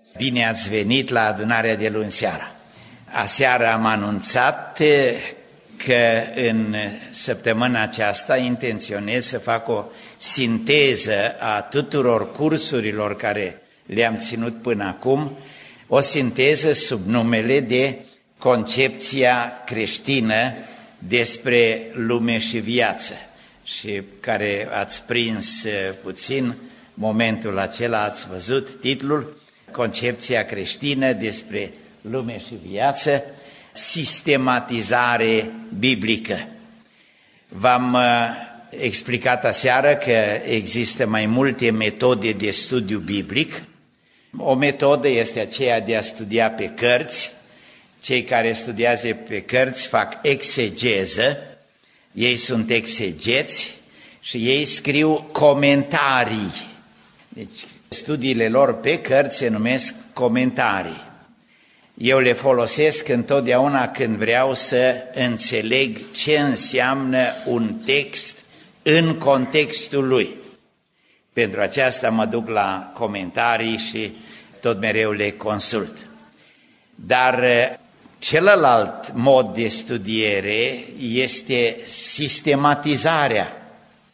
Bine ați venit la adunarea de luni seara. Aseară am anunțat că în săptămâna aceasta intenționez să fac o sinteză a tuturor cursurilor care le-am ținut până acum, o sinteză sub numele de concepția creștină despre lume și viață, și care ați prins puțin momentul acela, ați văzut titlul, concepția creștină despre lume și viață, sistematizare biblică. V-am explicat aseară că există mai multe metode de studiu biblic. O metodă este aceea de a studia pe cărți. Cei care studiază pe cărți fac exegeză, ei sunt exegeți și ei scriu comentarii. Deci studiile lor pe cărți se numesc comentarii. Eu le folosesc întotdeauna când vreau să înțeleg ce înseamnă un text în contextul lui. Pentru aceasta mă duc la comentarii și tot mereu le consult. Dar celălalt mod de studiere este sistematizarea.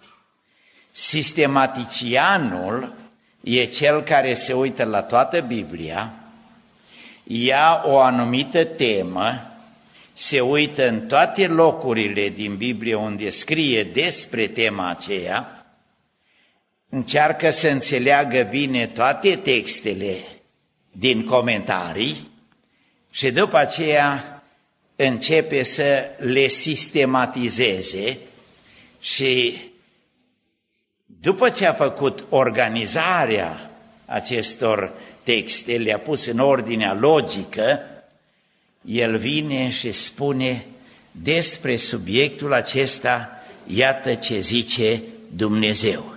Sistematicianul e cel care se uită la toată Biblia, ia o anumită temă, se uită în toate locurile din Biblie unde scrie despre tema aceea, încearcă să înțeleagă bine toate textele din comentarii și după aceea începe să le sistematizeze și după ce a făcut organizarea acestor texte, le-a pus în ordinea logică, el vine și spune despre subiectul acesta, iată ce zice Dumnezeu.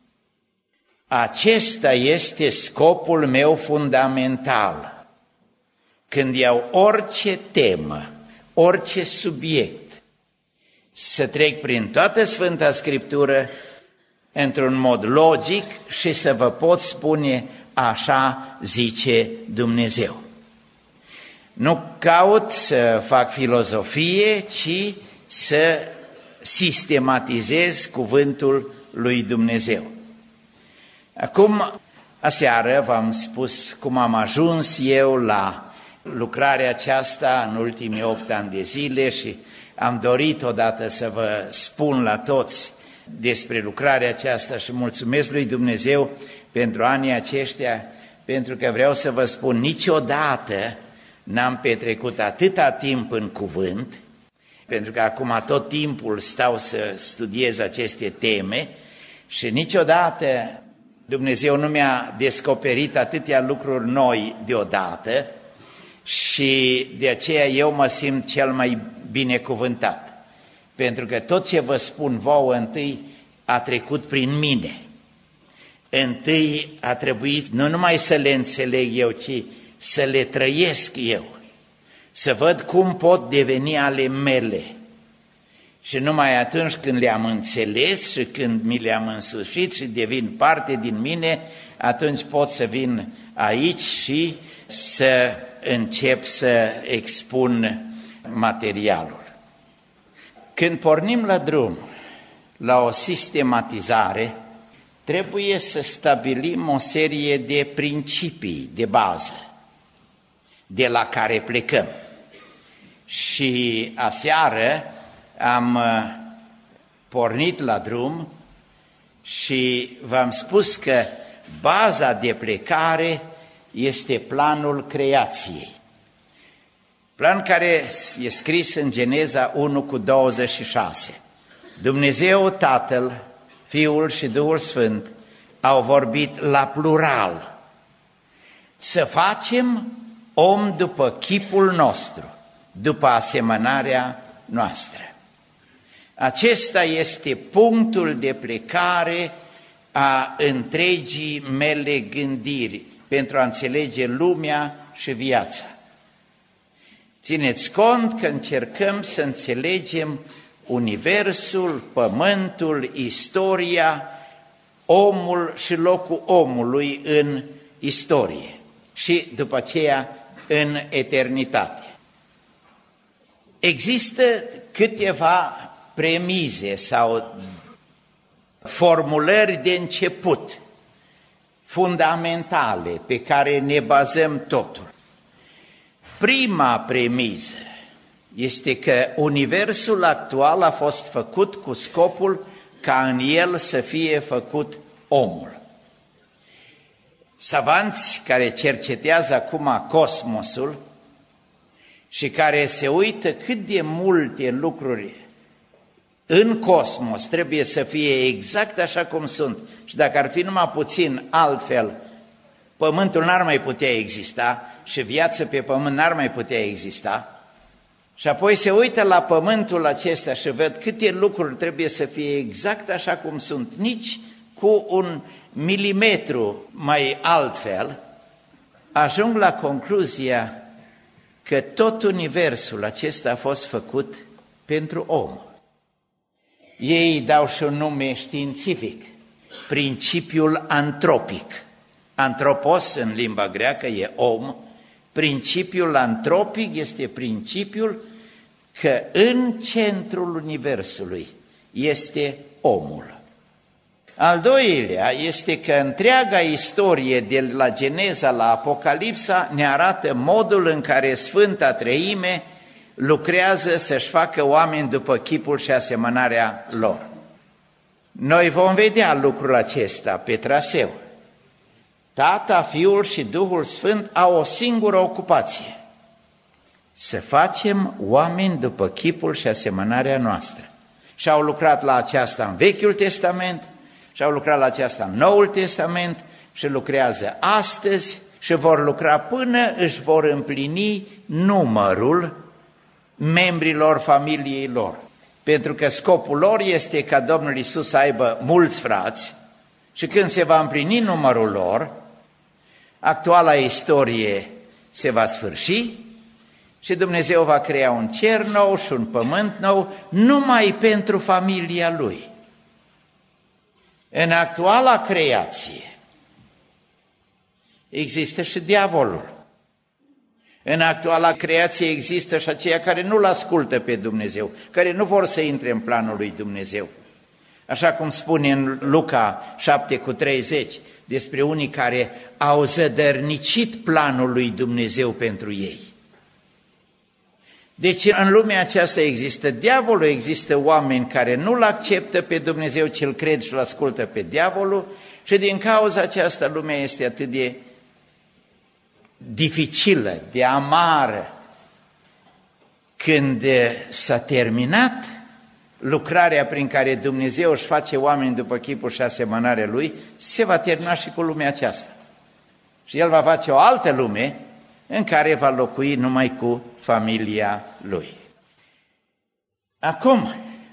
Acesta este scopul meu fundamental. Când iau orice temă, orice subiect, să trec prin toată Sfânta Scriptură într-un mod logic și să vă pot spune așa zice Dumnezeu. Nu caut să fac filozofie, ci să sistematizez cuvântul lui Dumnezeu. Acum, aseară v-am spus cum am ajuns eu la lucrarea aceasta în ultimii 8 ani de zile și am dorit odată să vă spun la toți despre lucrarea aceasta și mulțumesc lui Dumnezeu pentru anii aceștia, pentru că vreau să vă spun, niciodată n-am petrecut atâta timp în cuvânt, pentru că acum tot timpul stau să studiez aceste teme și niciodată Dumnezeu nu mi-a descoperit atâtea lucruri noi deodată și de aceea eu mă simt cel mai binecuvântat. Pentru că tot ce vă spun vouă întâi a trecut prin mine. Întâi a trebuit nu numai să le înțeleg eu, ci să le trăiesc eu. Să văd cum pot deveni ale mele. Și numai atunci când le-am înțeles și când mi le-am însușit și devin parte din mine, atunci pot să vin aici și să încep să expun materialul. Când pornim la drum, la o sistematizare, trebuie să stabilim o serie de principii de bază de la care plecăm. Și aseară am pornit la drum și v-am spus că baza de plecare este planul creației. Plan care e scris în Geneza 1:26. Dumnezeu Tatăl, Fiul și Duhul Sfânt au vorbit la plural. Să facem om după chipul nostru, după asemănarea noastră. Acesta este punctul de plecare a întregii mele gândiri pentru a înțelege lumea și viața. Țineți cont că încercăm să înțelegem universul, pământul, istoria, omul și locul omului în istorie. și după aceea în eternitate. Există câteva premize sau formulări de început fundamentale pe care ne bazăm totul. Prima premiză este că universul actual a fost făcut cu scopul ca în el să fie făcut omul. Savanți care cercetează acum cosmosul și care se uită cât de multe lucruri în cosmos trebuie să fie exact așa cum sunt și dacă ar fi numai puțin altfel, Pământul n-ar mai putea exista și viața pe Pământ n-ar mai putea exista. Și apoi se uită la Pământul acesta și văd câte lucruri trebuie să fie exact așa cum sunt, nici cu un milimetru mai altfel, ajung la concluzia că tot universul acesta a fost făcut pentru om. Ei dau și un nume științific, principiul antropic. Antropos în limba greacă e om. Principiul antropic este principiul că în centrul universului este omul. Al doilea este că întreaga istorie de la Geneza la Apocalipsa ne arată modul în care Sfânta Treime lucrează să-și facă oameni după chipul și asemănarea lor. Noi vom vedea lucrul acesta pe traseu. Tata, Fiul și Duhul Sfânt au o singură ocupație: să facem oameni după chipul și asemănarea noastră. Și au lucrat la aceasta în Vechiul Testament, și au lucrat la aceasta în Noul Testament și lucrează astăzi și vor lucra până își vor împlini numărul membrilor familiei lor. Pentru că scopul lor este ca Domnul Iisus să aibă mulți frați și când se va împlini numărul lor, actuala istorie se va sfârși și Dumnezeu va crea un cer nou și un pământ nou numai pentru familia Lui. În actuala creație există și diavolul. În actuala creație există și aceia care nu-L ascultă pe Dumnezeu, care nu vor să intre în planul lui Dumnezeu. Așa cum spune în Luca 7:30 despre unii care au zădărnicit planul lui Dumnezeu pentru ei. Deci în lumea aceasta există diavolul, există oameni care nu-L acceptă pe Dumnezeu, ci îl cred și îl ascultă pe diavolul și din cauza aceasta lumea este atât de dificilă, de amară. Când s-a terminat lucrarea prin care Dumnezeu își face oameni după chipul și asemănarea Lui, se va termina și cu lumea aceasta. Și El va face o altă lume în care va locui numai cu familia Lui. Acum,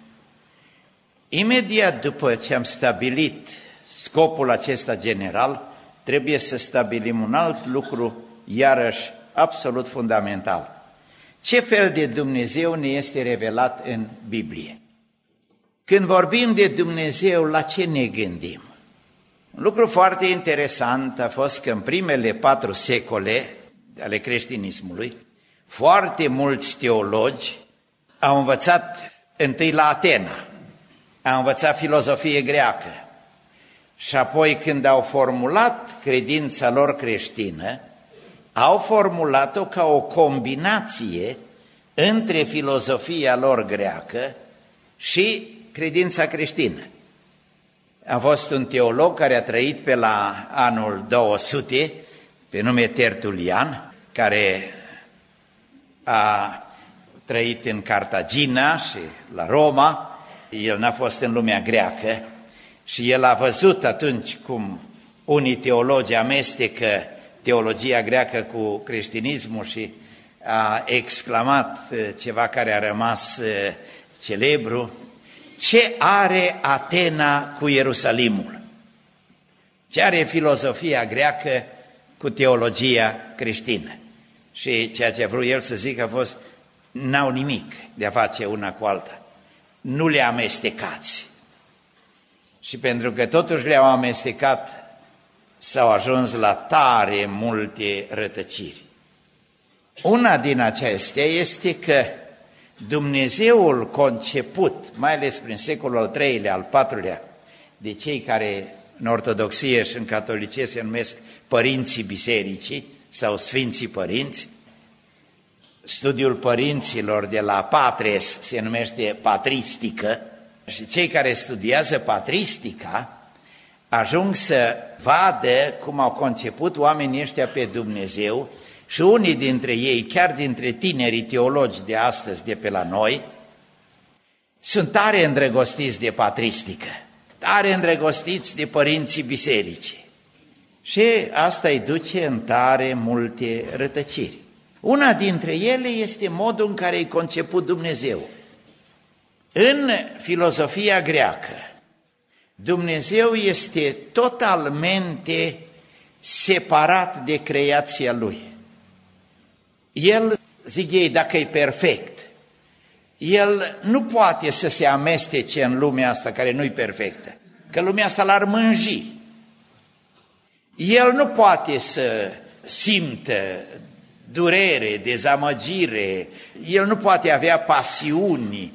imediat după ce am stabilit scopul acesta general, trebuie să stabilim un alt lucru, iarăși absolut fundamental. Ce fel de Dumnezeu ne este revelat în Biblie? Când vorbim de Dumnezeu, la ce ne gândim? Un lucru foarte interesant a fost că în primele 4 secole ale creștinismului, foarte mulți teologi au învățat întâi la Atena, au învățat filozofie greacă și apoi când au formulat credința lor creștină, au formulat-o ca o combinație între filozofia lor greacă și credința creștină. A fost un teolog care a trăit pe la anul 200, pe nume Tertulian, care a trăit în Cartagina și la Roma. El n-a fost în lumea greacă și el a văzut atunci cum unii teologi amestecă teologia greacă cu creștinismul și a exclamat ceva care a rămas celebru: ce are Atena cu Ierusalimul? Ce are filozofia greacă cu teologia creștină? Și ceea ce a vrut el să zică a fost: n-au nimic de a face una cu alta, nu le amestecați. Și pentru că totuși le-au amestecat, s-au ajuns la tare multe rătăciri. Una din acestea este că Dumnezeul conceput, mai ales prin secolul al III-lea, al IV-lea, de cei care în ortodoxie și în catolicie se numesc părinții bisericii sau sfinții părinți, studiul părinților de la patres se numește patristică și cei care studiază patristica ajung să vadă cum au conceput oamenii ăștia pe Dumnezeu și unii dintre ei, chiar dintre tinerii teologi de astăzi, de pe la noi, sunt tare îndrăgostiți de patristică, tare îndrăgostiți de părinții bisericii și asta îi duce în tare multe rătăciri. Una dintre ele este modul în care e conceput Dumnezeu. În filozofia greacă, Dumnezeu este totalmente separat de creația Lui. El, zic ei, dacă e perfect, El nu poate să se amestece în lumea asta care nu-i perfectă, că lumea asta l-ar mânji. El nu poate să simtă durere, dezamăgire, El nu poate avea pasiuni,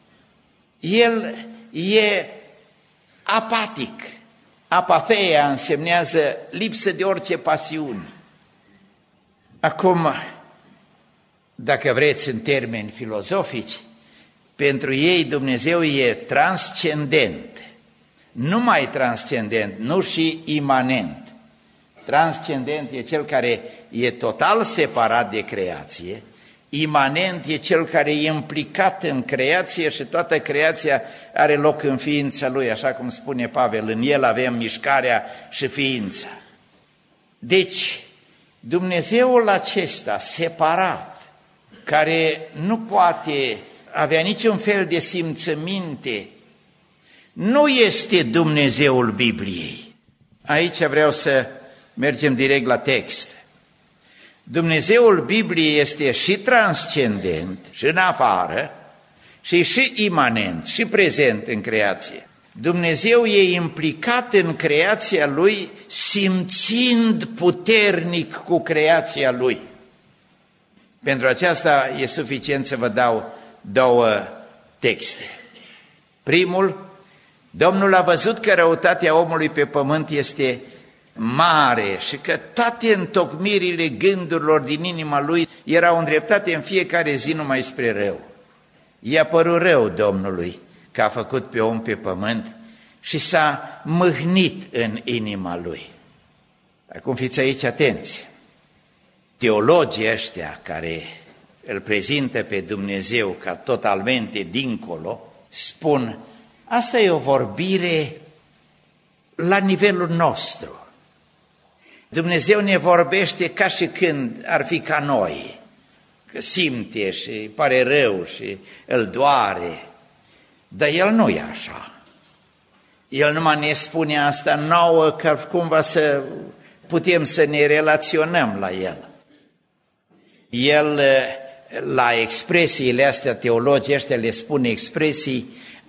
El e apatic. Apatheia însemnează lipsă de orice pasiuni. Acum, dacă vreți în termeni filozofici, pentru ei Dumnezeu e transcendent, numai transcendent, nu și imanent. Transcendent e cel care e total separat de creație, imanent e cel care e implicat în creație și toată creația are loc în ființa Lui, așa cum spune Pavel, în El avem mișcarea și ființa. Deci, Dumnezeul acesta separat, care nu poate avea niciun fel de simțăminte, nu este Dumnezeul Bibliei. Aici vreau să mergem direct la text. Dumnezeul Bibliei este și transcendent, și în afară, și imanent, și prezent în creație. Dumnezeu e implicat în creația Lui, simțind puternic cu creația Lui. Pentru aceasta e suficient să vă dau două texte. Primul, Domnul a văzut că răutatea omului pe pământ este mare și că toate întocmirile gândurilor din inima lui erau îndreptate în fiecare zi numai spre rău. I-a părut rău Domnului că a făcut pe om pe pământ și s-a mâhnit în inima lui. Acum fiți aici atenți. Teologii ăștia care îl prezintă pe Dumnezeu ca totalmente dincolo, spun, asta e o vorbire la nivelul nostru. Dumnezeu ne vorbește ca și când ar fi ca noi, că simte și pare rău și îl doare, dar El nu e așa. El numai ne spune asta nouă ca cumva să putem să ne relaționăm la El. El, la expresiile astea, teologii ăștia le spune expresii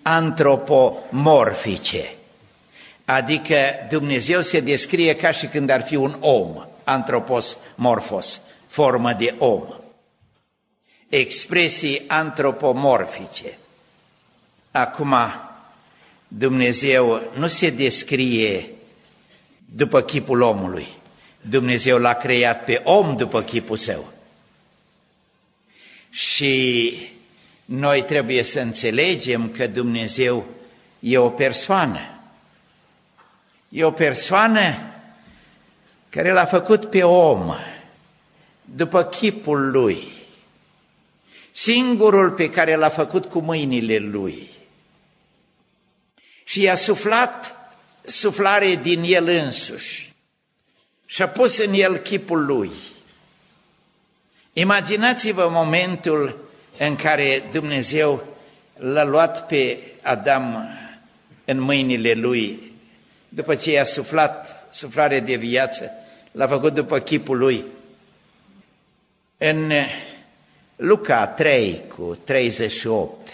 antropomorfice. Adică Dumnezeu se descrie ca și când ar fi un om, antropos morfos, formă de om. Expresii antropomorfice. Acum, Dumnezeu nu se descrie după chipul omului. Dumnezeu l-a creat pe om după chipul său. Și noi trebuie să înțelegem că Dumnezeu e o persoană. E o persoană care l-a făcut pe om după chipul lui, singurul pe care l-a făcut cu mâinile lui. Și i-a suflat suflare din el însuși și a pus în el chipul lui. Imaginați-vă momentul în care Dumnezeu l-a luat pe Adam în mâinile lui, după ce i-a suflat suflare de viață, l-a făcut după chipul lui. În Luca 3:38,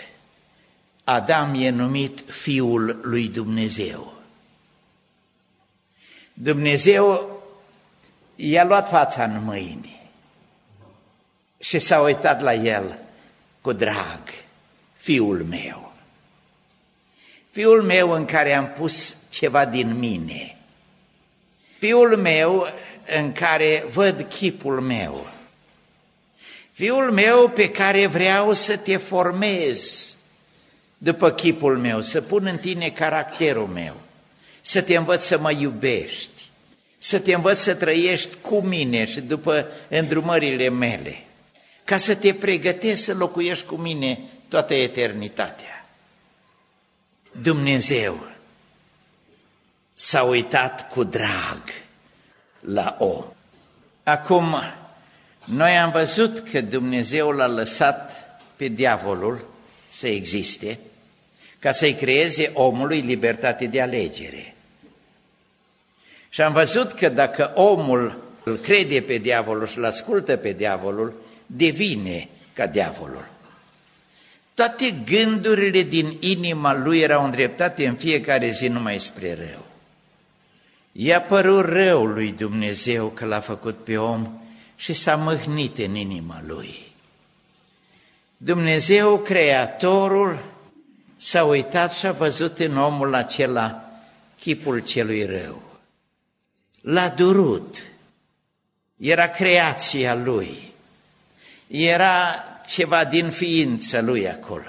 Adam e numit Fiul lui Dumnezeu. Dumnezeu i-a luat fața în mâini și s-a uitat la el cu drag. Fiul meu. Fiul meu în care am pus ceva din mine. Fiul meu în care văd chipul meu. Fiul meu pe care vreau să te formez după chipul meu, să pun în tine caracterul meu, să te învăț să mă iubești, să te învăț să trăiești cu mine și după îndrumările mele, ca să te pregătesc să locuiești cu mine toată eternitatea. Dumnezeu s-a uitat cu drag la om. Acum, noi am văzut că Dumnezeu l-a lăsat pe diavolul să existe ca să-i creeze omului libertate de alegere. Și am văzut că dacă omul îl crede pe diavolul și îl ascultă pe diavolul, devine ca diavolul. Toate gândurile din inima lui erau îndreptate în fiecare zi numai spre rău. I-a părut rău lui Dumnezeu că l-a făcut pe om și s-a mâhnit în inima lui. Dumnezeu, Creatorul, s-a uitat și a văzut în omul acela chipul celui rău. L-a durut. Era creația lui. Era ceva din ființa lui acolo.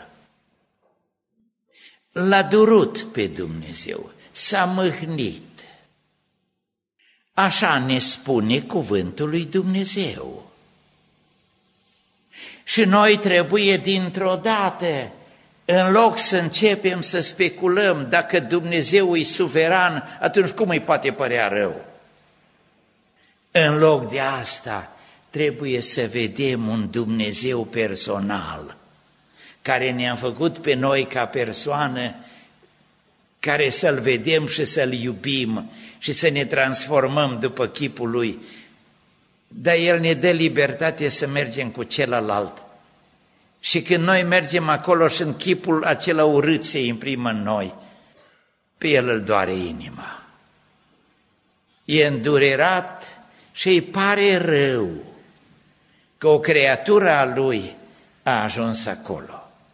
L-a durut pe Dumnezeu, s-a mâhnit. Așa ne spune cuvântul lui Dumnezeu. Și noi trebuie dintr-o dată, în loc să începem să speculăm dacă Dumnezeu e suveran, atunci cum îi poate părea rău? În loc de asta, trebuie să vedem un Dumnezeu personal, care ne-a făcut pe noi ca persoană, care să-L vedem și să-L iubim și să ne transformăm după chipul Lui. Dar El ne dă libertate să mergem cu celălalt. Și când noi mergem acolo și în chipul acela urât se imprimă în noi, pe El îl doare inima. E îndurerat și îi pare rău că o creatură a Lui a ajuns acolo.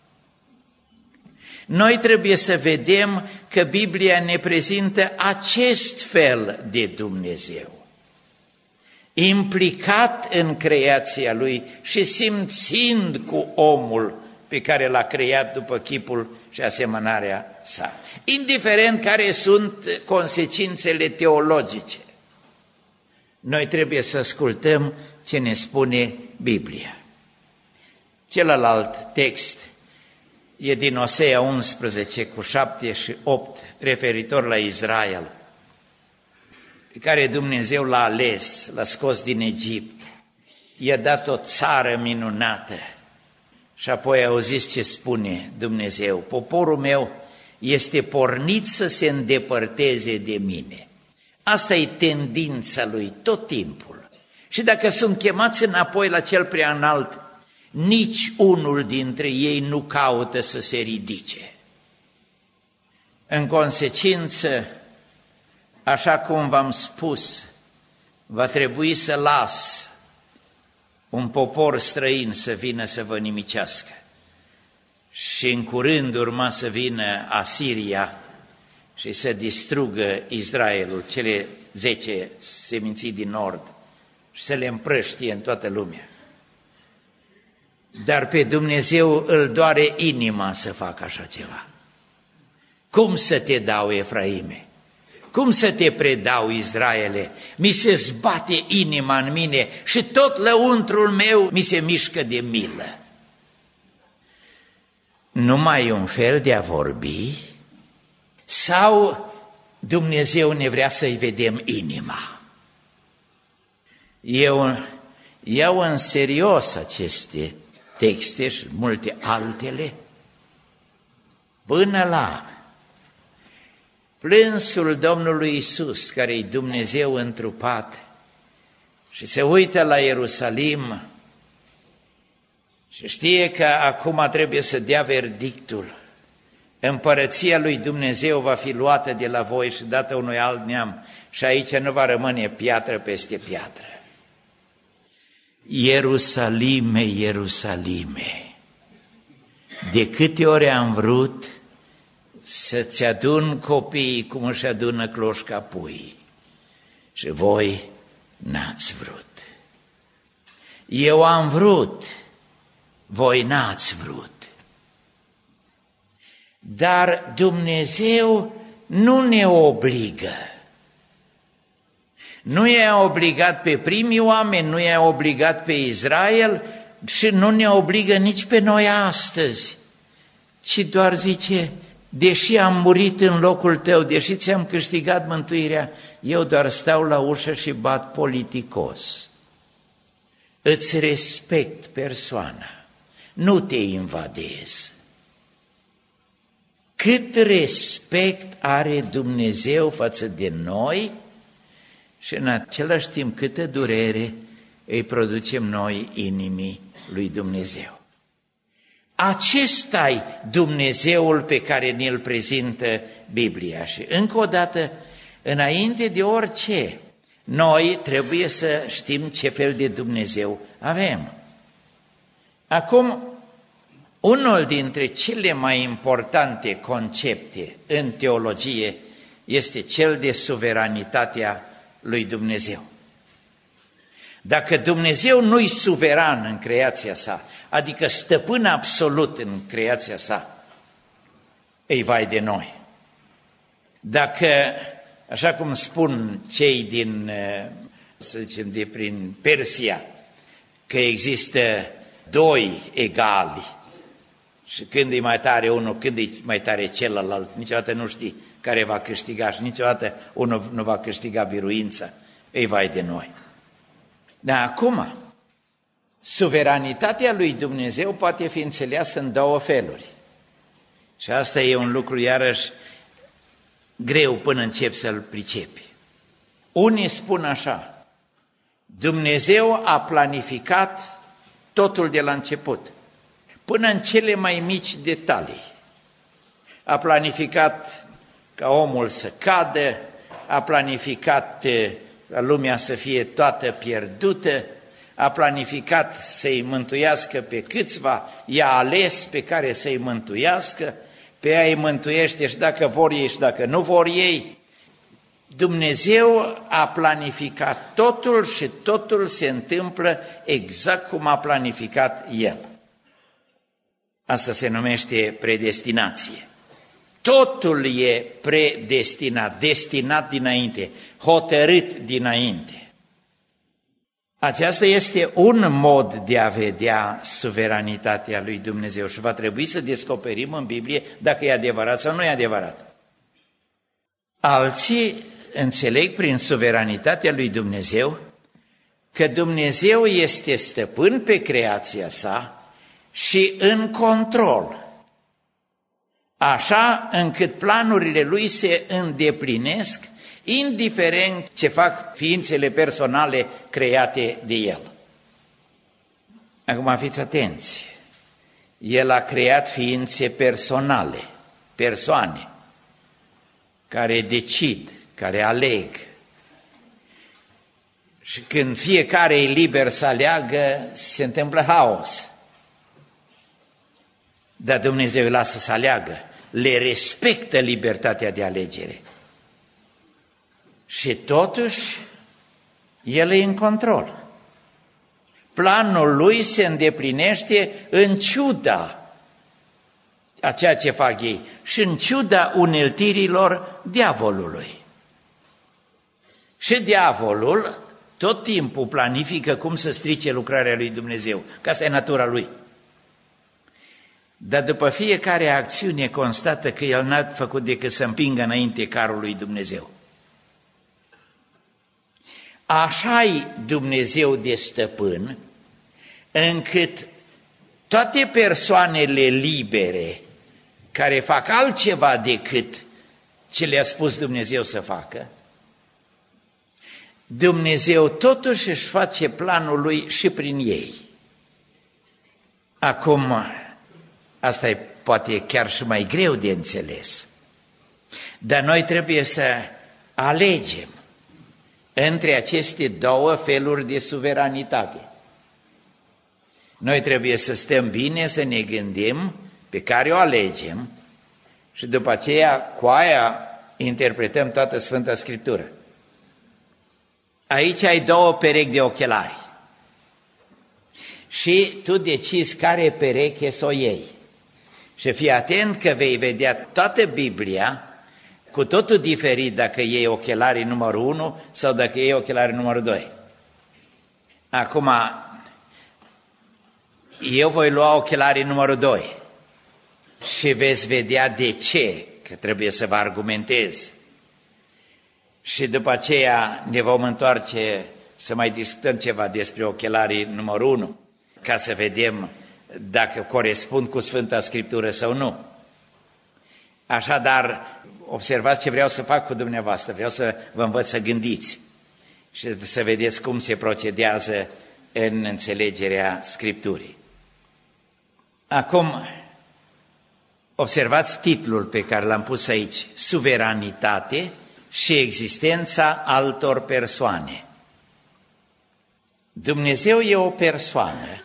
Noi trebuie să vedem că Biblia ne prezintă acest fel de Dumnezeu, implicat în creația Lui și simțind cu omul pe care l-a creat după chipul și asemănarea sa, indiferent care sunt consecințele teologice. Noi trebuie să ascultăm ce ne spune Biblia. Celălalt text e din Osea 11 cu 7 și 8, referitor la Israel, pe care Dumnezeu l-a ales, l-a scos din Egipt, i-a dat o țară minunată. Și apoi auziți ce spune Dumnezeu: poporul meu este pornit să se îndepărteze de mine. Asta e tendința lui tot timpul. Și dacă sunt chemați înapoi la cel prea înalt, nici unul dintre ei nu caută să se ridice. În consecință, așa cum v-am spus, va trebui să las un popor străin să vină să vă nimicească. Și în curând urma să vină Asiria și să distrugă Israelul, cele 10 seminții din nord, și să le împrăștie în toată lumea. Dar pe Dumnezeu îl doare inima să facă așa ceva. Cum să te dau, Efraime? Cum să te predau, Israele? Mi se zbate inima în mine și tot lăuntrul meu mi se mișcă de milă. Numai un fel de a vorbi? Sau Dumnezeu ne vrea să-i vedem inima? Eu iau în serios aceste texte și multe altele, până la plânsul Domnului Iisus, care e Dumnezeu întrupat, și se uită la Ierusalim și știe că acum trebuie să dea verdictul. Împărăția lui Dumnezeu va fi luată de la voi și dată unui alt neam și aici nu va rămâne piatră peste piatră. Ierusalime, Ierusalime, de câte ori am vrut să-ți adun copiii cum își adună cloșca puii și voi n-ați vrut. Eu am vrut, voi n-ați vrut. Dar Dumnezeu nu ne obligă. Nu i-a obligat pe primii oameni, nu i-a obligat pe Israel și nu ne obligă nici pe noi astăzi, ci doar zice, deși am murit în locul tău, deși ți-am câștigat mântuirea, eu doar stau la ușă și bat politicos. Îți respect persoana, nu te invadez. Cât respect are Dumnezeu față de noi și în același timp câtă durere îi producem noi inimii lui Dumnezeu. Acesta-i Dumnezeul pe care ne-l prezintă Biblia și încă o dată, înainte de orice, noi trebuie să știm ce fel de Dumnezeu avem. Acum, unul dintre cele mai importante concepte în teologie este cel de suveranitatea lui Dumnezeu. Dacă Dumnezeu nu-i suveran în creația sa, adică stăpân absolut în creația sa, ei vai de noi. Dacă, așa cum spun cei din, să zicem, de prin Persia, că există doi egali și când e mai tare unul, când e mai tare celălalt, niciodată nu știi care va câștiga și niciodată unul nu va câștiga biruința, ei vai de noi. Dar acum, suveranitatea lui Dumnezeu poate fi înțeleasă în două feluri. Și asta e un lucru iarăși greu până încep să-l pricepi. Unii spun așa, Dumnezeu a planificat totul de la început, până în cele mai mici detalii. A planificat ca omul să cadă, a planificat ca lumea să fie toată pierdută, a planificat să-i mântuiască pe câțiva, i-a ales pe care să-i mântuiască, pe ea îi mântuiește și dacă vor ei și dacă nu vor ei. Dumnezeu a planificat totul și totul se întâmplă exact cum a planificat El. Asta se numește predestinație. Totul e predestinat, destinat dinainte, hotărât dinainte. Aceasta este un mod de a vedea suveranitatea lui Dumnezeu și va trebui să descoperim în Biblie dacă e adevărat sau nu e adevărat. Alții înțeleg prin suveranitatea lui Dumnezeu că Dumnezeu este stăpân pe creația sa și în control, așa încât planurile lui se îndeplinesc, indiferent ce fac ființele personale create de el. Acum fiți atenți, el a creat ființe personale, persoane, care decid, care aleg. Și când fiecare e liber să aleagă, se întâmplă haos. Dar Dumnezeu îi lasă să aleagă, le respectă libertatea de alegere. Și totuși, El e în control. Planul Lui se îndeplinește în ciuda a ceea ce fac ei și în ciuda uneltirilor diavolului. Și diavolul tot timpul planifică cum să strice lucrarea lui Dumnezeu, că asta e natura lui. Dar după fiecare acțiune constată că el n-a făcut decât să împingă înainte carul lui Dumnezeu. Așa-i Dumnezeu de stăpân, încât toate persoanele libere care fac altceva decât ce le-a spus Dumnezeu să facă, Dumnezeu totuși își face planul lui și prin ei. Acum, asta e poate chiar și mai greu de înțeles, dar noi trebuie să alegem între aceste două feluri de suveranitate. Noi trebuie să stăm bine, să ne gândim pe care o alegem și după aceea cu aia interpretăm toată Sfânta Scriptură. Aici ai două perechi de ochelari și tu decizi care pereche să o iei. Și fii atent că vei vedea toată Biblia cu totul diferit dacă iei ochelarii numărul 1 sau dacă iei ochelarii numărul 2. Acum, eu voi lua ochelarii numărul 2 și veți vedea de ce, că trebuie să vă argumentez. Și după aceea ne vom întoarce să mai discutăm ceva despre ochelarii numărul 1, ca să vedem dacă corespund cu Sfânta Scriptură sau nu. Așadar, observați ce vreau să fac cu dumneavoastră, vreau să vă învăț să gândiți și să vedeți cum se procedează în înțelegerea Scripturii. Acum, observați titlul pe care l-am pus aici, Suveranitate și existența altor persoane. Dumnezeu e o persoană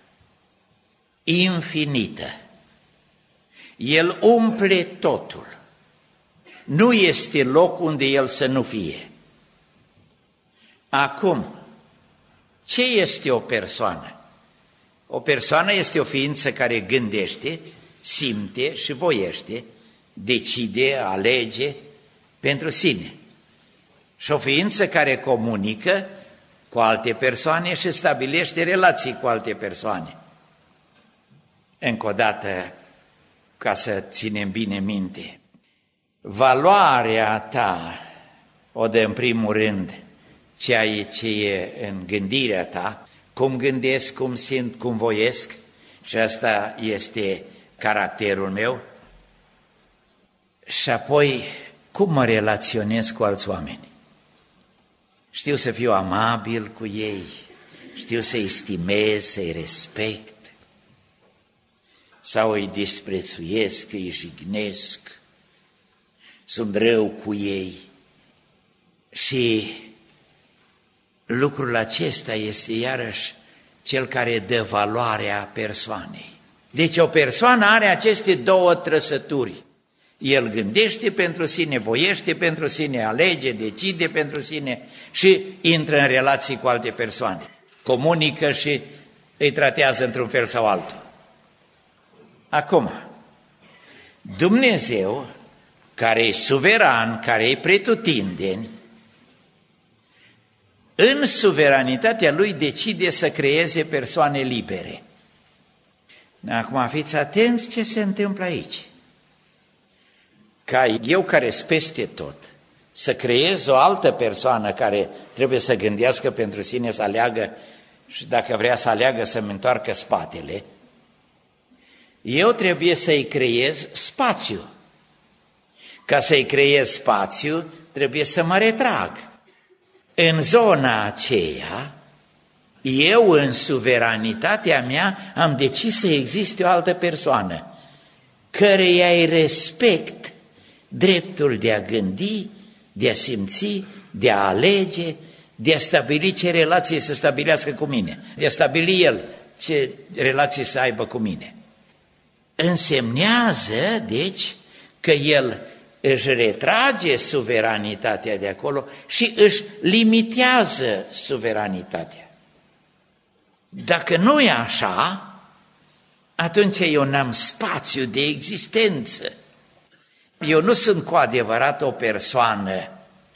infinită. El umple totul. Nu este loc unde El să nu fie. Acum, ce este o persoană? O persoană este o ființă care gândește, simte și voiește, decide, alege pentru sine. Și o ființă care comunică cu alte persoane și stabilește relații cu alte persoane. Încă o dată, ca să ținem bine minte, valoarea ta o dă în primul rând ceea ce e în gândirea ta, cum gândesc, cum simt, cum voiesc, și asta este caracterul meu. Și apoi, cum mă relaționez cu alți oameni? Știu să fiu amabil cu ei, știu să-i stimez, să-i respect, sau îi disprețuiesc, îi jignesc, sunt rău cu ei. Și lucrul acesta este iarăși cel care dă valoarea persoanei. Deci o persoană are aceste două trăsături. El gândește pentru sine, voiește pentru sine, alege, decide pentru sine și intră în relații cu alte persoane. Comunică și îi tratează într-un fel sau altul. Acum, Dumnezeu, care e suveran, care e pretutindeni, în suveranitatea Lui decide să creeze persoane libere. Acum fiți atenți ce se întâmplă aici. Ca eu care sunt peste tot, să creez o altă persoană care trebuie să gândească pentru sine, să aleagă și dacă vrea să aleagă să-mi întoarcă spatele, eu trebuie să-i creez spațiu. Ca să-i creez spațiu, trebuie să mă retrag. În zona aceea, eu în suveranitatea mea am decis să existe o altă persoană, căreia îi respect dreptul de a gândi, de a simți, de a alege, de a stabili ce relație să stabilească cu mine, de a stabili el ce relație să aibă cu mine. Însemnează, deci, că el își retrage suveranitatea de acolo și își limitează suveranitatea. Dacă nu e așa, atunci eu n-am spațiu de existență. Eu nu sunt cu adevărat o persoană.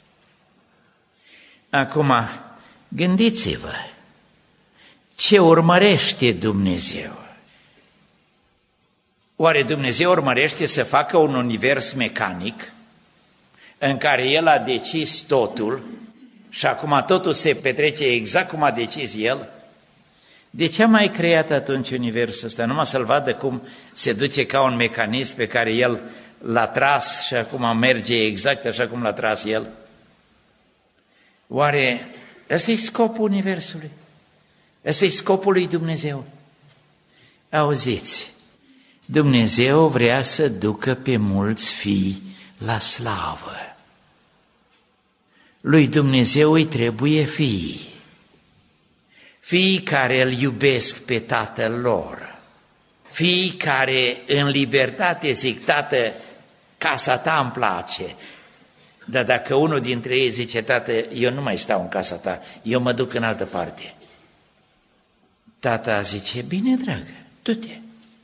Acum, gândiți-vă, ce urmărește Dumnezeu? Oare Dumnezeu urmărește să facă un univers mecanic în care El a decis totul și acum totul se petrece exact cum a decis El? De ce a mai creat atunci universul ăsta? Numai să-l vadă cum se duce ca un mecanism pe care El l-a tras și acum merge exact așa cum l-a tras El? Oare ăsta e scopul universului? Ăsta e scopul lui Dumnezeu? Auziți, Dumnezeu vrea să ducă pe mulți fii la slavă. lui Dumnezeu îi trebuie fii. Fiii care îl iubesc pe tatăl lor. Fiii care în libertate zic, tată, casa ta îmi place. Dar dacă unul dintre ei zice, tată, eu nu mai stau în casa ta, eu mă duc în altă parte. Tata zice, bine, dragă, du-te.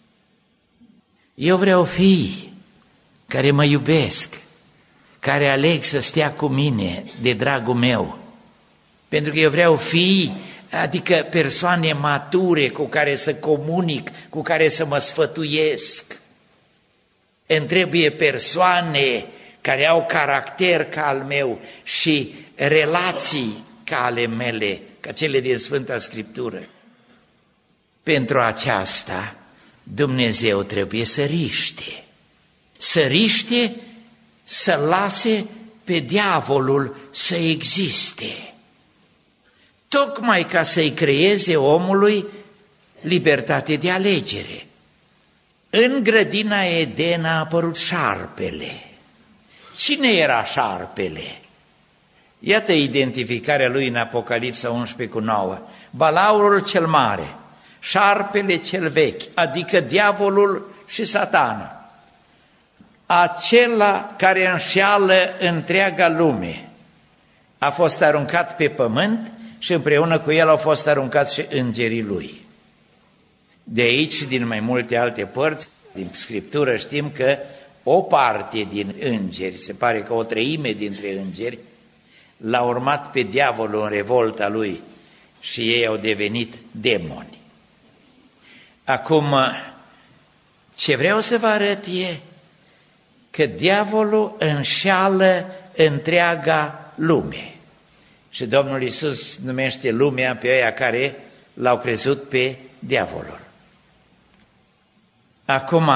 Eu vreau fii care mă iubesc, care aleg să stea cu mine de dragul meu. Pentru că eu vreau fii, adică persoane mature cu care să comunic, cu care să mă sfătuiesc. Îmi trebuie persoane care au caracter ca al meu și relații ca ale mele, ca cele din Sfânta Scriptură. Pentru aceasta Dumnezeu trebuie să riște. Să riște, să lase pe diavolul să existe. Tocmai ca să-i creeze omului libertate de alegere. În grădina Eden a apărut șarpele. Cine era șarpele? Iată identificarea lui în Apocalipsa 11:9. Balaurul cel mare, șarpele cel vechi, adică diavolul și Satana. Acela care înșeală întreaga lume a fost aruncat pe pământ și împreună cu el au fost aruncați și îngerii lui. De aici, din mai multe alte părți, din Scriptură știm că o parte din îngeri, se pare că o treime dintre îngeri, l-a urmat pe diavolul în revolta lui și ei au devenit demoni. Acum, ce vreau să vă arăt e că diavolul înșeală întreaga lume. Și Domnul Iisus numește lumea pe aia care l-au crezut pe diavolul. Acum,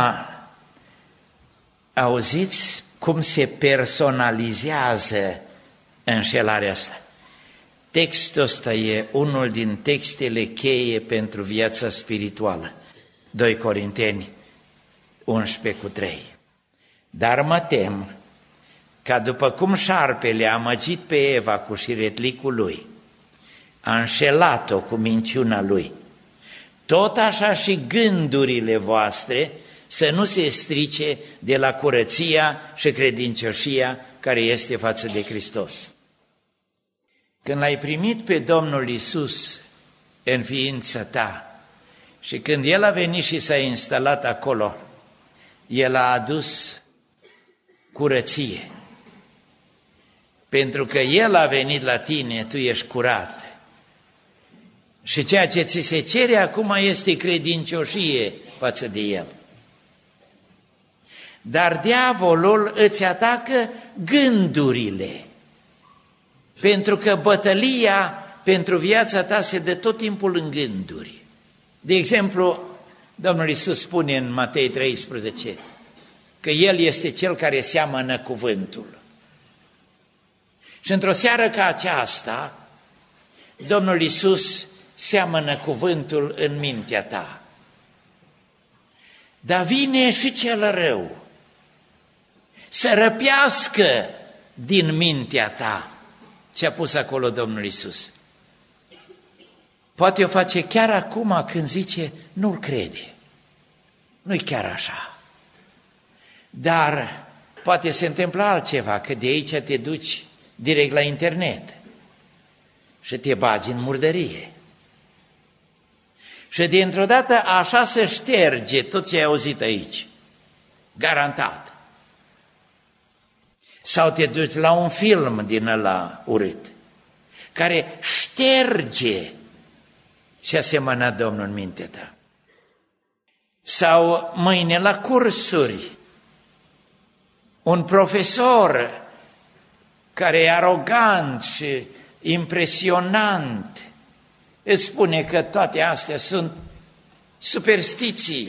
auziți cum se personalizează înșelarea asta. Textul ăsta e unul din textele cheie pentru viața spirituală. 2 Corinteni 11:3. Dar mă tem ca după cum șarpele a amăgit pe Eva cu șiretlicul lui, a înșelat-o cu minciuna lui, tot așa și gândurile voastre să nu se strice de la curăția și credincioșia care este față de Hristos. Când l-ai primit pe Domnul Iisus în ființa ta și când El a venit și s-a instalat acolo, El a adus curăție. Pentru că El a venit la tine, tu ești curat. Și ceea ce ți se cere acum este credincioșie față de El. Dar diavolul îți atacă gândurile. Pentru că bătălia pentru viața ta se dă tot timpul în gânduri. De exemplu, Domnul Iisus spune în Matei 13 că El este Cel care seamănă cuvântul. Și într-o seară ca aceasta, Domnul Iisus seamănă cuvântul în mintea ta. Dar vine și cel rău să răpească din mintea ta ce a pus acolo Domnul Iisus. Poate o face chiar acum când zice, nu-l crede. Nu-i chiar așa. Dar poate se întâmplă altceva, că de aici te duci direct la internet și te bagi în murdărie. Și dintr-o dată așa se șterge tot ce ai auzit aici. Garantat. Sau te duci la un film din ăla urât, care șterge ce a semănat Domnul în mintea ta. Sau mâine la cursuri, un profesor care e arogant și impresionant îți spune că toate astea sunt superstiții.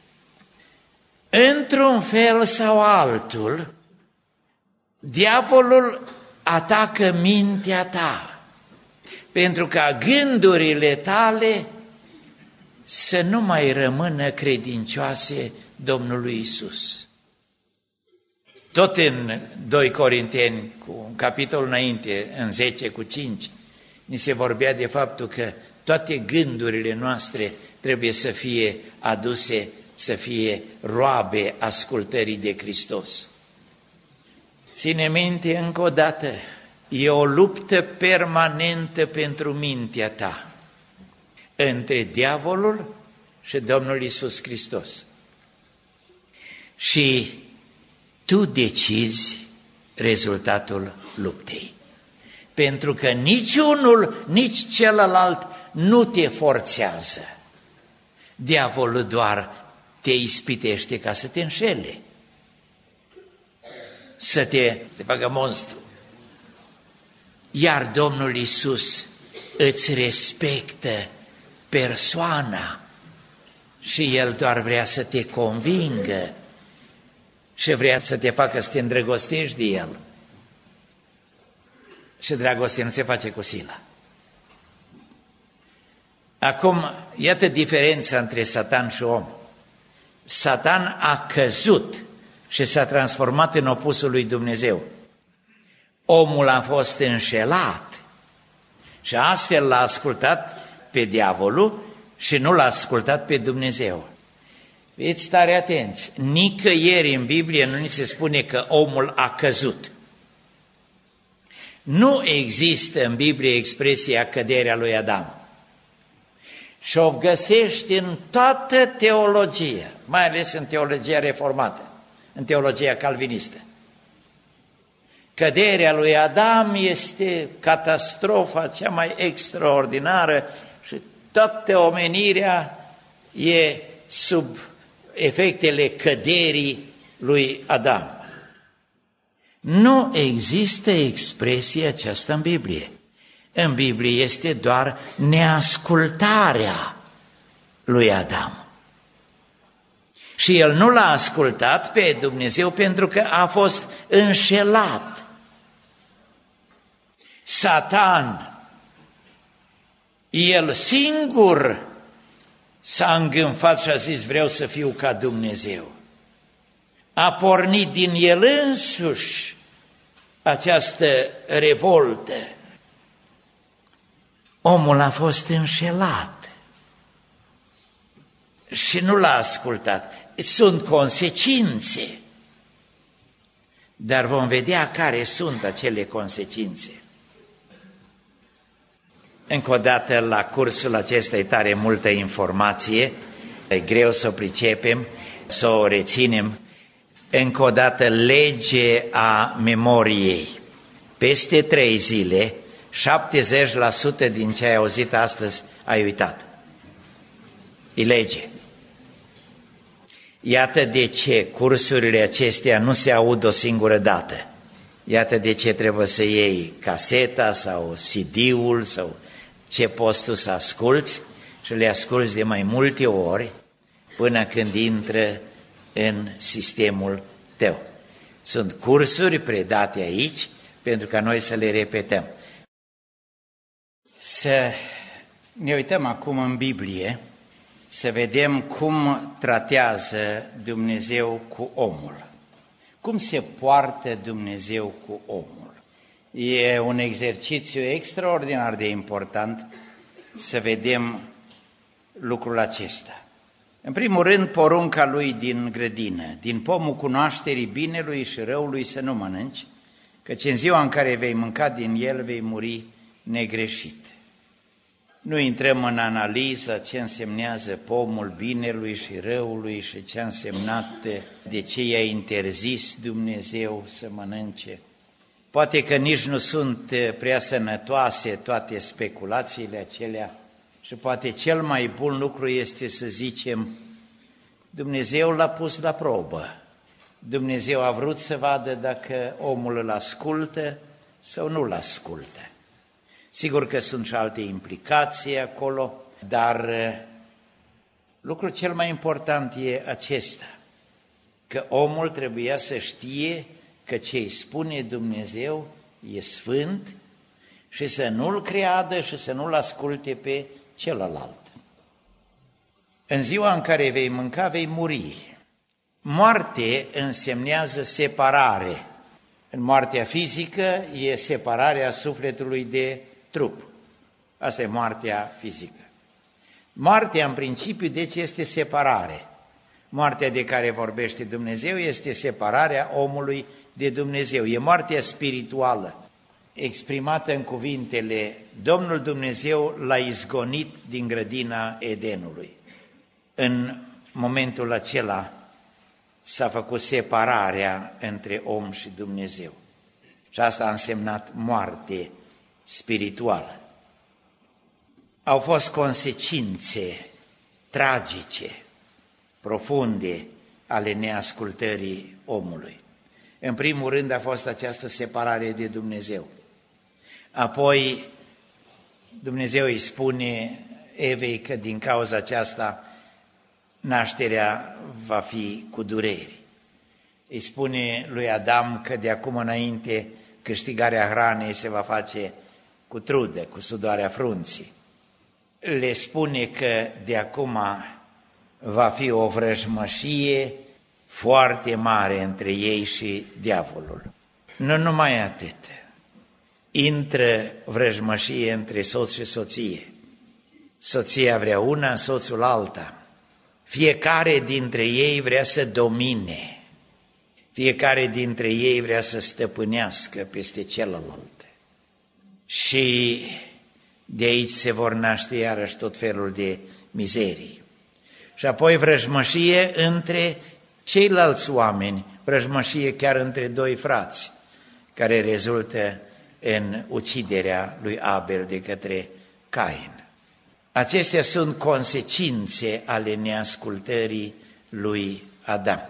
Într-un fel sau altul, diavolul atacă mintea ta pentru ca gândurile tale să nu mai rămână credincioase Domnului Iisus. Tot în 2 Corinteni, cu un capitol înainte, în 10:5, ni se vorbea de faptul că toate gândurile noastre trebuie să fie aduse, să fie roabe ascultării de Hristos. Ține minte încă o dată, e o luptă permanentă pentru mintea ta între diavolul și Domnul Iisus Hristos. Și tu decizi rezultatul luptei. Pentru că nici unul, nici celălalt nu te forțează. Diavolul doar te ispitește ca să te înșele, să te facă monstru. Iar Domnul Iisus îți respectă persoana și El doar vrea să te convingă și vrea să te facă să te îndrăgostești de El. Și dragostea nu se face cu sila. Acum, iată diferența între Satan și om. Satan a căzut și s-a transformat în opusul lui Dumnezeu. Omul a fost înșelat și astfel l-a ascultat pe diavolul și nu l-a ascultat pe Dumnezeu. Fiți tare atenți, nicăieri în Biblie nu ni se spune că omul a căzut. Nu există în Biblie expresia căderea lui Adam. Și o găsești în toată teologia, mai ales în teologia reformată, în teologia calvinistă. Căderea lui Adam este catastrofa cea mai extraordinară și toată omenirea e sub efectele căderii lui Adam. Nu există expresia aceasta în Biblie. În Biblie este doar neascultarea lui Adam. Și el nu l-a ascultat pe Dumnezeu pentru că a fost înșelat. Satan, el singur s-a îngânfat și a zis vreau să fiu ca Dumnezeu. A pornit din el însuși această revoltă. Omul a fost înșelat și nu l-a ascultat. Sunt consecințe, dar vom vedea care sunt acele consecințe. Încă o dată, la cursul acesta e tare multă informație, e greu să o pricepem, să o reținem. Încă o dată, lege a memoriei. Peste 3 zile, 70% din ce ai auzit astăzi ai uitat. E lege. Iată de ce cursurile acestea nu se aud o singură dată. Iată de ce trebuie să iei caseta sau CD-ul sau ce poți tu să asculți și le asculți de mai multe ori până când intră în sistemul tău. Sunt cursuri predate aici pentru ca noi să le repetăm. Să ne uităm acum în Biblie, să vedem cum tratează Dumnezeu cu omul. Cum se poartă Dumnezeu cu omul. E un exercițiu extraordinar de important să vedem lucrul acesta. În primul rând, porunca lui din grădină, din pomul cunoașterii binelui și răului să nu mănânci, căci în ziua în care vei mânca din el vei muri negreșit. Nu intrăm în analiză ce însemnează pomul binelui și răului și ce a însemnat, de ce i-a interzis Dumnezeu să mănânce. Poate că nici nu sunt prea sănătoase toate speculațiile acelea și poate cel mai bun lucru este să zicem Dumnezeu l-a pus la probă. Dumnezeu a vrut să vadă dacă omul îl ascultă sau nu îl ascultă. Sigur că sunt și alte implicații acolo, dar lucrul cel mai important e acesta, că omul trebuia să știe că ce îi spune Dumnezeu e sfânt și să nu-l creadă și să nu-l asculte pe celălalt. În ziua în care vei mânca, vei muri. Moarte însemnează separare. În moartea fizică e separarea sufletului de trup. Asta e moartea fizică. Moartea, în principiu, deci, este separare. Moartea de care vorbește Dumnezeu este separarea omului de Dumnezeu. E moartea spirituală, exprimată în cuvintele: Domnul Dumnezeu l-a izgonit din grădina Edenului. În momentul acela s-a făcut separarea între om și Dumnezeu. Și asta a însemnat moarte spirituală. Au fost consecințe tragice, profunde, ale neascultării omului. În primul rând a fost această separare de Dumnezeu. Apoi Dumnezeu îi spune Evei că din cauza aceasta nașterea va fi cu dureri. Îi spune lui Adam că de acum înainte câștigarea hranei se va face cu trudă, cu sudoarea frunții. Le spune că de acum va fi o vrăjmășie foarte mare între ei și diavolul. Nu numai atât. Intră vrăjmășie între soț și soție. Soția vrea una, soțul alta. Fiecare dintre ei vrea să domine. Fiecare dintre ei vrea să stăpânească peste celălalt. Și de aici se vor naște iarăși tot felul de mizerii. Și apoi vrăjmășie între ceilalți oameni, vrăjmășie chiar între doi frați, care rezultă în uciderea lui Abel de către Cain. Acestea sunt consecințe ale neascultării lui Adam.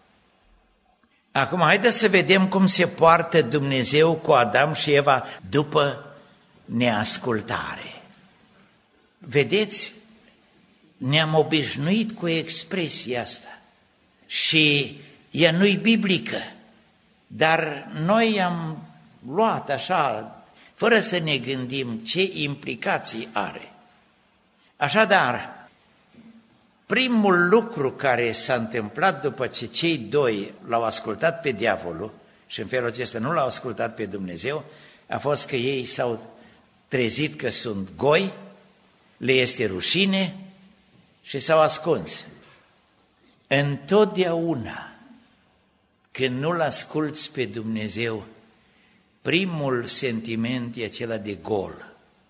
Acum, haideți să vedem cum se poartă Dumnezeu cu Adam și Eva după neascultare. Vedeți, ne-am obișnuit cu expresia asta și ea nu-i biblică, dar noi am luat așa, fără să ne gândim ce implicații are. Așadar, primul lucru care s-a întâmplat după ce cei doi l-au ascultat pe diavolul și în felul acesta nu l-au ascultat pe Dumnezeu, a fost că ei s-au trezit că sunt goi, le este rușine și s-au ascuns. Întotdeauna când nu-L asculți pe Dumnezeu, primul sentiment e acela de gol.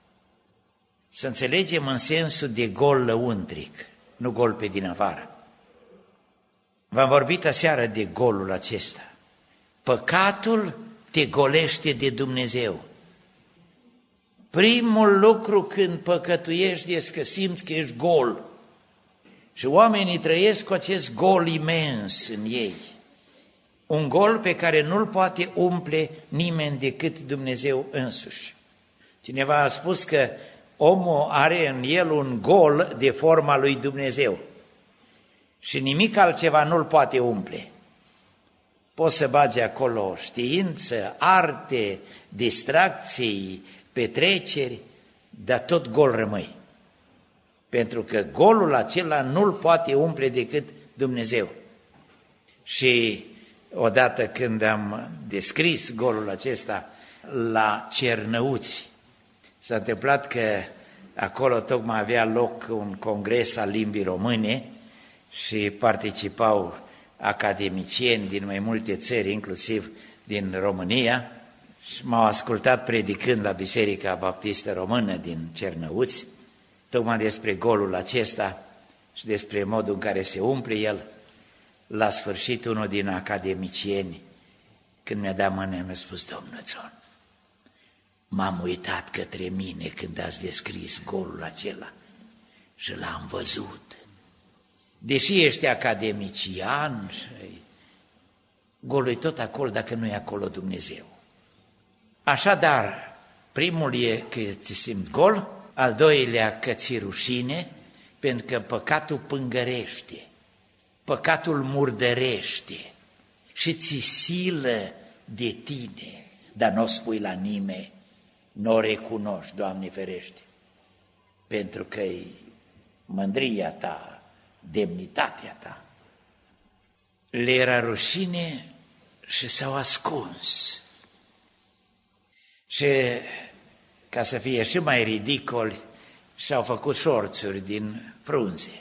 Să înțelegem în sensul de gol lăuntric, nu gol pe din afară. V-am vorbit aseară de golul acesta. Păcatul te golește de Dumnezeu. Primul lucru când păcătuiești este că simți că ești gol. Și oamenii trăiesc cu acest gol imens în ei. Un gol pe care nu-l poate umple nimeni decât Dumnezeu însuși. Cineva a spus că omul are în el un gol de forma lui Dumnezeu și nimic altceva nu-l poate umple. Poți să bagi acolo știință, arte, distracții, petreceri, dar tot gol rămâi. Pentru că golul acela nu-l poate umple decât Dumnezeu. Și odată când am descris golul acesta la Cernăuți, s-a întâmplat că acolo tocmai avea loc un congres al limbii române și participau academicieni din mai multe țări, inclusiv din România, și m-au ascultat predicând la Biserica Baptistă Română din Cernăuți, tocmai despre golul acesta și despre modul în care se umple el. La sfârșit, unul din academicieni, când mi-a dat mâna, mi-a spus: Domnul Țon, m-am uitat către mine când ați descris golul acela și l-am văzut. Deși ești academician, golul e tot acolo dacă nu e acolo Dumnezeu. Așadar, primul e că ți simți gol, al doilea că ți rușine, pentru că păcatul pângărește, păcatul murdărește și ți silă de tine, dar nu o spui la nimeni, nu o recunoști, Doamne ferește, pentru că e mândria ta, demnitatea ta. le era rușine și s-au ascuns. Și ca să fie și mai ridicoli, și-au făcut șorțuri din frunze.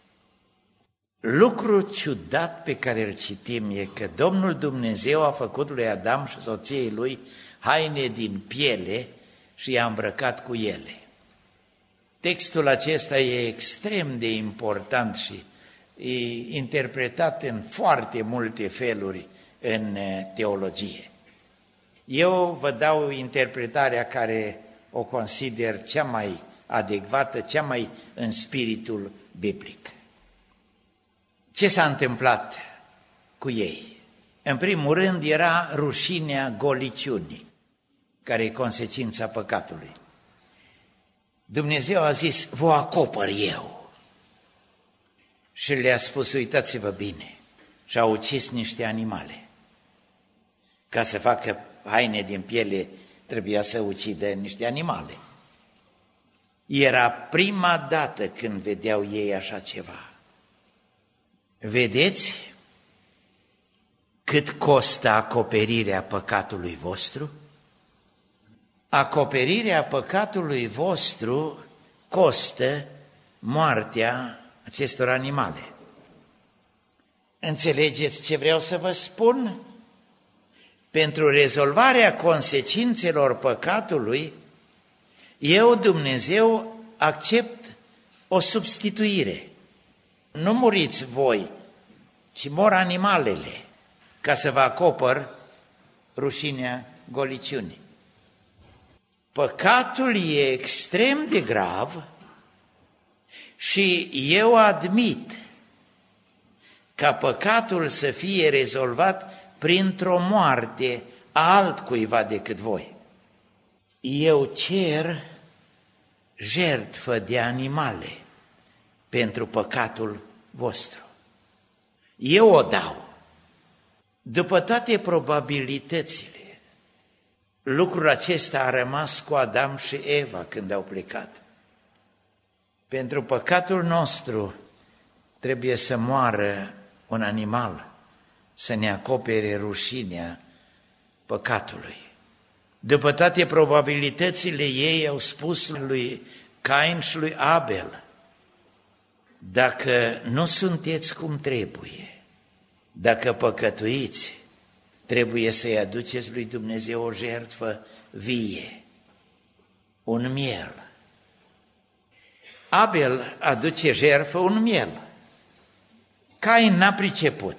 Lucru ciudat pe care îl citim e că Domnul Dumnezeu a făcut lui Adam și soției lui haine din piele și i-a îmbrăcat cu ele. Textul acesta e extrem de important și e interpretat în foarte multe feluri în teologie. Eu vă dau interpretarea care o consider cea mai adecvată, cea mai în spiritul biblic. Ce s-a întâmplat cu ei? În primul rând era rușinea goliciunii, care e consecința păcatului. Dumnezeu a zis, vă acopăr eu. Și le-a spus, uitați-vă bine, și a ucis niște animale. Ca să facă haine din piele, trebuia să ucidă niște animale. Era prima dată când vedeau ei așa ceva. Vedeți cât costă acoperirea păcatului vostru? Acoperirea păcatului vostru costă moartea acestor animale. Înțelegeți ce vreau să vă spun? Pentru rezolvarea consecințelor păcatului, eu, Dumnezeu, accept o substituire. Nu muriți voi, ci mor animalele, ca să vă acopăr rușinea goliciunii. Păcatul e extrem de grav și eu admit ca păcatul să fie rezolvat printr-o moarte a altcuiva decât voi. Eu cer jertfă de animale pentru păcatul vostru. Eu o dau. După toate probabilitățile, lucrul acesta a rămas cu Adam și Eva când au plecat. Pentru păcatul nostru trebuie să moară un animal, să ne acopere rușinea păcatului. După toate probabilitățile, ei au spus lui Cain și lui Abel, dacă nu sunteți cum trebuie, dacă păcătuiți, trebuie să-i aduceți lui Dumnezeu o jertfă vie, un miel. Abel aduce jertfă un miel. Cain n-a priceput.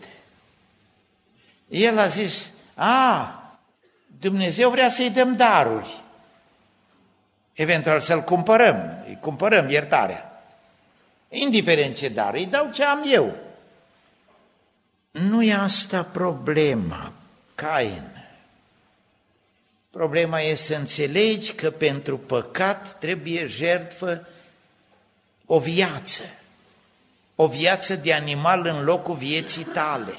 El a zis, Dumnezeu vrea să-i dăm daruri. Eventual să-l cumpărăm, îi cumpărăm iertarea. Indiferent ce dar, îi dau ce am eu. Nu e asta problema, Cain. Problema e să înțelegi că pentru păcat trebuie jertfă o viață de animal în locul vieții tale.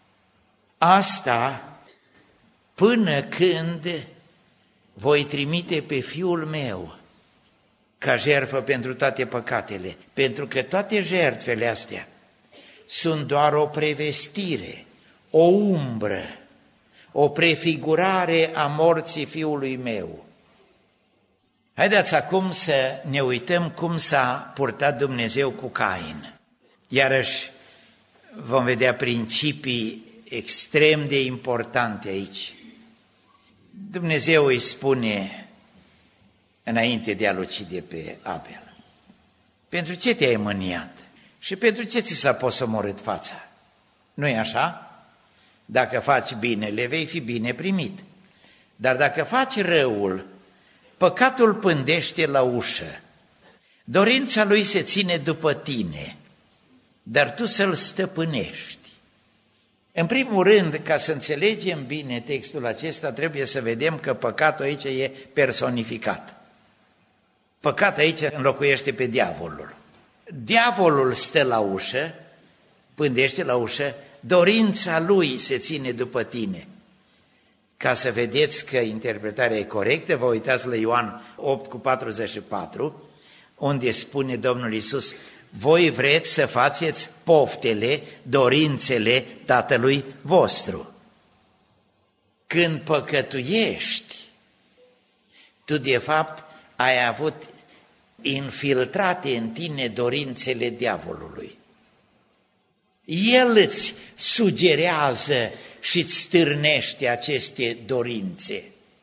Asta până când voi trimite pe Fiul meu ca jertfă pentru toate păcatele, pentru că toate jertfele astea sunt doar o prevestire, o umbră, o prefigurare a morții Fiului meu. Haideți acum să ne uităm cum s-a purtat Dumnezeu cu Cain. Iarăși vom vedea principii extrem de importante aici. Dumnezeu îi spune înainte de a-l ucide pe Abel, pentru ce te-ai mâniat și pentru ce ți s-a posomorât fața? Nu-i așa? Dacă faci binele, vei fi bine primit. Dar dacă faci răul, păcatul pândește la ușă. Dorința lui se ține după tine, dar tu să-l stăpânești. În primul rând, ca să înțelegem bine textul acesta, trebuie să vedem că păcatul aici e personificat. Păcatul aici înlocuiește pe diavolul. Diavolul stă la ușă, pândește la ușă, dorința lui se ține după tine. Ca să vedeți că interpretarea e corectă, vă uitați la Ioan 8:44, unde spune Domnul Iisus, voi vreți să faceți poftele, dorințele tatălui vostru. Când păcătuiești, tu de fapt ai avut infiltrate în tine dorințele diavolului. El îți sugerează și îți stârnește aceste dorințe.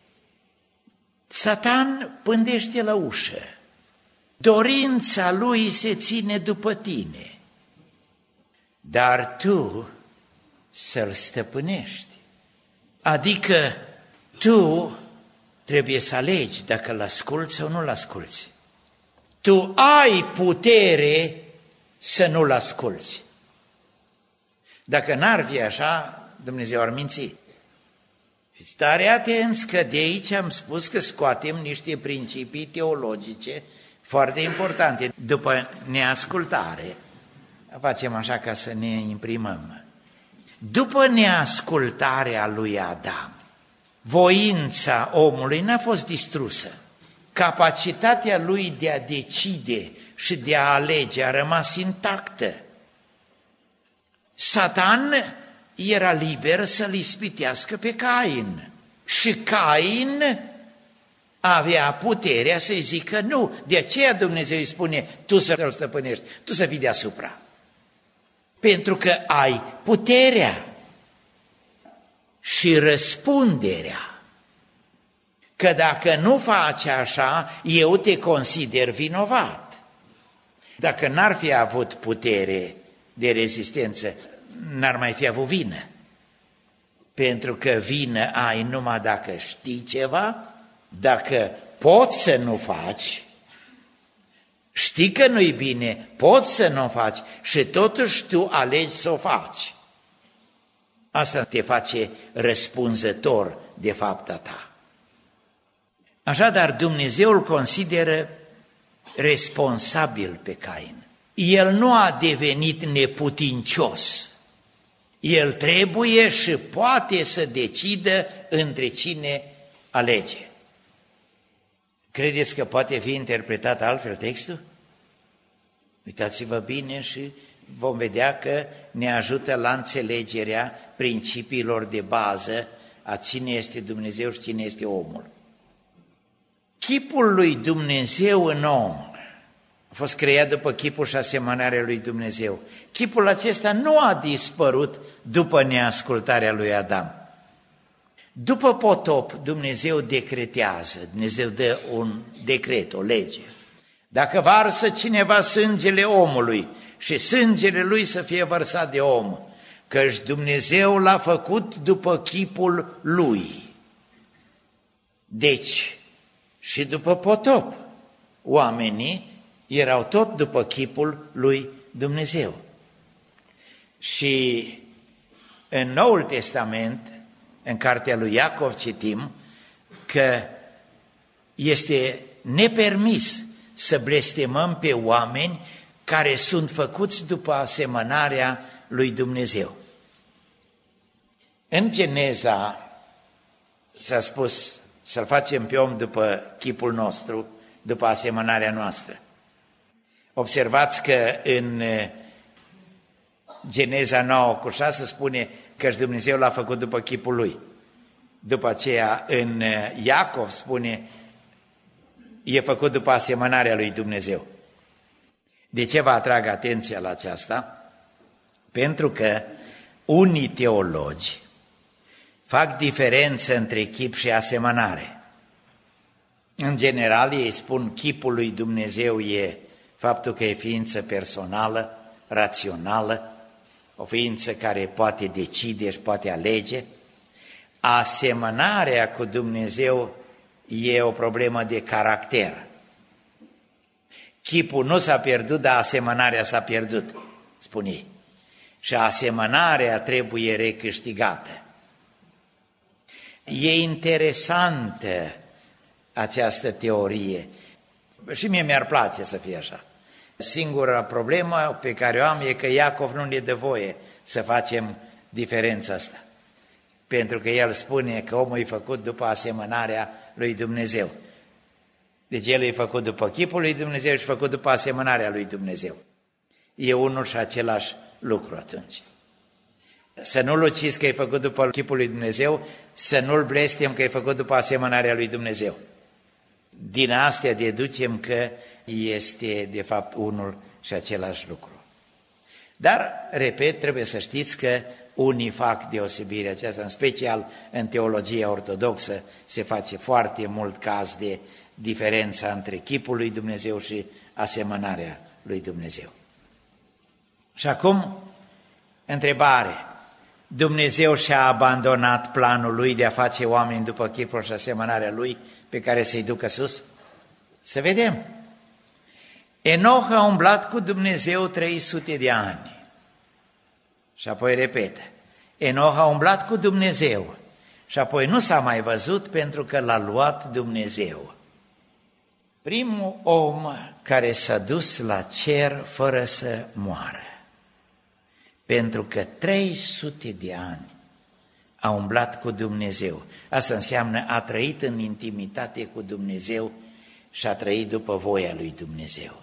Satan pândește la ușă. Dorința lui se ține după tine, dar tu să-l stăpânești. Adică tu trebuie să alegi dacă îl asculți sau nu îl asculți. Tu ai putere să nu-l asculți. Dacă n-ar fi așa, Dumnezeu ar minți. Fiți tare atenți că de aici am spus că scoatem niște principii teologice foarte importante. După neascultare, facem așa ca să ne imprimăm. După neascultarea lui Adam, voința omului n-a fost distrusă. Capacitatea lui de a decide și de a alege a rămas intactă. Satan era liber să-l ispitească pe Cain și Cain avea puterea să-i zică nu. De aceea Dumnezeu îi spune, tu să-l stăpânești, tu să fii deasupra. Pentru că ai puterea și răspunderea. Că dacă nu faci așa, eu te consider vinovat. Dacă n-ar fi avut putere de rezistență, n-ar mai fi avut vină. Pentru că vină ai numai dacă știi ceva, dacă poți să nu faci, știi că nu-i bine, poți să nu o faci și totuși tu alegi să o faci. Asta te face răspunzător de fapta ta. Așadar, Dumnezeu îl consideră responsabil pe Cain. El nu a devenit neputincios. El trebuie și poate să decidă între cine alege. Credeți că poate fi interpretat altfel textul? Uitați-vă bine și vom vedea că ne ajută la înțelegerea principiilor de bază a cine este Dumnezeu și cine este omul. Chipul lui Dumnezeu în om a fost creat după chipul și asemănarea lui Dumnezeu. Chipul acesta nu a dispărut după neascultarea lui Adam. După potop, Dumnezeu decretează, Dumnezeu dă un decret, o lege. Dacă varsă cineva sângele omului și sângele lui să fie vărsat de om, căci Dumnezeu l-a făcut după chipul lui. Deci, și după potop, oamenii erau tot după chipul lui Dumnezeu. Și în Noul Testament, în cartea lui Iacov citim că este nepermis să blestemăm pe oameni care sunt făcuți după asemănarea lui Dumnezeu. În Geneza s-a spus să-l facem pe om după chipul nostru, după asemănarea noastră. Observați că în Geneza 9:6 spune că Dumnezeu l-a făcut după chipul lui. După aceea în Iacov spune e făcut după asemănarea lui Dumnezeu. De ce vă atrag atenția la aceasta? Pentru că unii teologi fac diferență între chip și asemănare. În general ei spun chipul lui Dumnezeu e faptul că e ființă personală, rațională, o ființă care poate decide și poate alege. Asemănarea cu Dumnezeu e o problemă de caracter. Chipul nu s-a pierdut, dar asemănarea s-a pierdut, spune ei. Și asemănarea trebuie recâștigată. E interesantă această teorie și mie mi-ar place să fie așa. Singura problemă pe care o am e că Iacov nu ne dă voie să facem diferența asta. Pentru că el spune că omul e făcut după asemănarea lui Dumnezeu. Deci el e făcut după chipul lui Dumnezeu și făcut după asemănarea lui Dumnezeu. e unul și același lucru atunci. Să nu-l ucizi că e făcut după chipul lui Dumnezeu, să nu-l blestem că e făcut după asemănarea lui Dumnezeu. Din astea deducem că este de fapt unul și același lucru. Dar, repet, trebuie să știți că unii fac deosebirea aceasta, în special în teologia ortodoxă se face foarte mult caz de diferența între chipul lui Dumnezeu și asemănarea lui Dumnezeu. Și acum, întrebare. Dumnezeu și-a abandonat planul lui de a face oameni după chipul și asemănarea lui pe care să-i ducă sus? Să vedem. Enoch a umblat cu Dumnezeu 300 de ani. Și apoi repetă. Enoch a umblat cu Dumnezeu și apoi nu s-a mai văzut pentru că l-a luat Dumnezeu. Primul om care s-a dus la cer fără să moară. Pentru că 300 de ani a umblat cu Dumnezeu. Asta înseamnă a trăit în intimitate cu Dumnezeu și a trăit după voia lui Dumnezeu.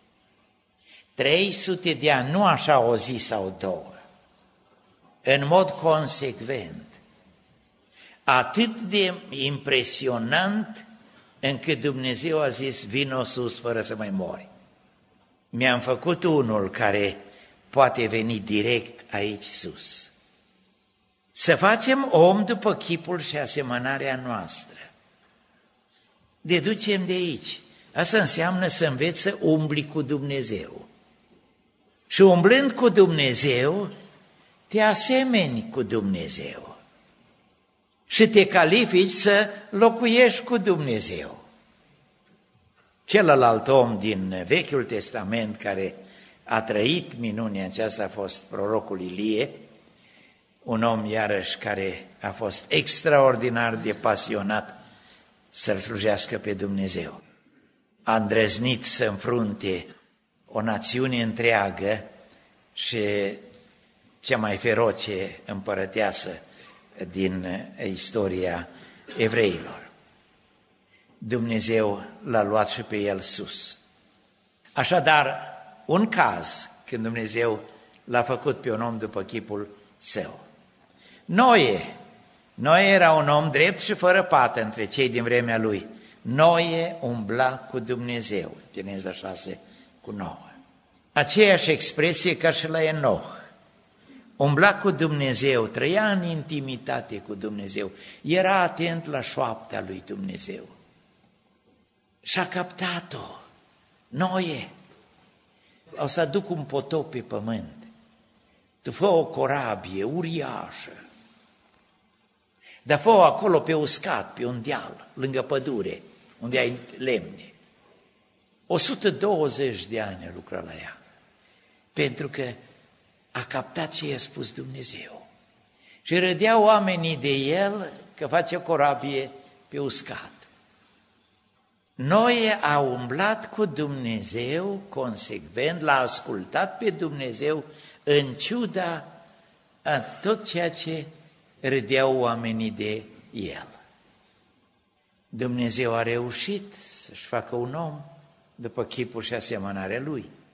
300 de ani, nu așa o zi sau două, în mod consecvent, atât de impresionant încât Dumnezeu a zis, vino sus fără să mai mori. Mi-am făcut unul care poate veni direct aici sus. Să facem om după chipul și asemănarea noastră. Deducem de aici. Asta înseamnă să înveți să umbli cu Dumnezeu. Și umblând cu Dumnezeu, te asemeni cu Dumnezeu. Și te califici să locuiești cu Dumnezeu. Celălalt om din Vechiul Testament care a trăit minunea aceasta a fost prorocul Ilie, un om iarăși care a fost extraordinar de pasionat să-L slujească pe Dumnezeu. A îndrăznit să înfrunte o națiune întreagă și cea mai feroce împărăteasă din istoria evreilor. Dumnezeu l-a luat și pe el sus. Așadar, un caz când Dumnezeu l-a făcut pe un om după chipul său. Noe era un om drept și fără pată între cei din vremea lui. Noe umbla cu Dumnezeu, Geneza 6:9. Aceeași expresie ca și la Enoch. Umbla cu Dumnezeu, trăia în intimitate cu Dumnezeu, era atent la șoapta lui Dumnezeu. Și-a captat-o. Noe, o să aduc un potop pe pământ. Tu fă o corabie uriașă, dar fă-o acolo pe uscat, pe un deal, lângă pădure, unde ai lemne. 120 de ani a lucrat la ea, pentru că a captat ce i-a spus Dumnezeu. Și râdeau oamenii de el că face o corabie pe uscat. Noe a umblat cu Dumnezeu consecvent, l-a ascultat pe Dumnezeu în ciuda a tot ceea ce râdeau oamenii de el. Dumnezeu a reușit să-și facă un om după chipul și asemănarea lui.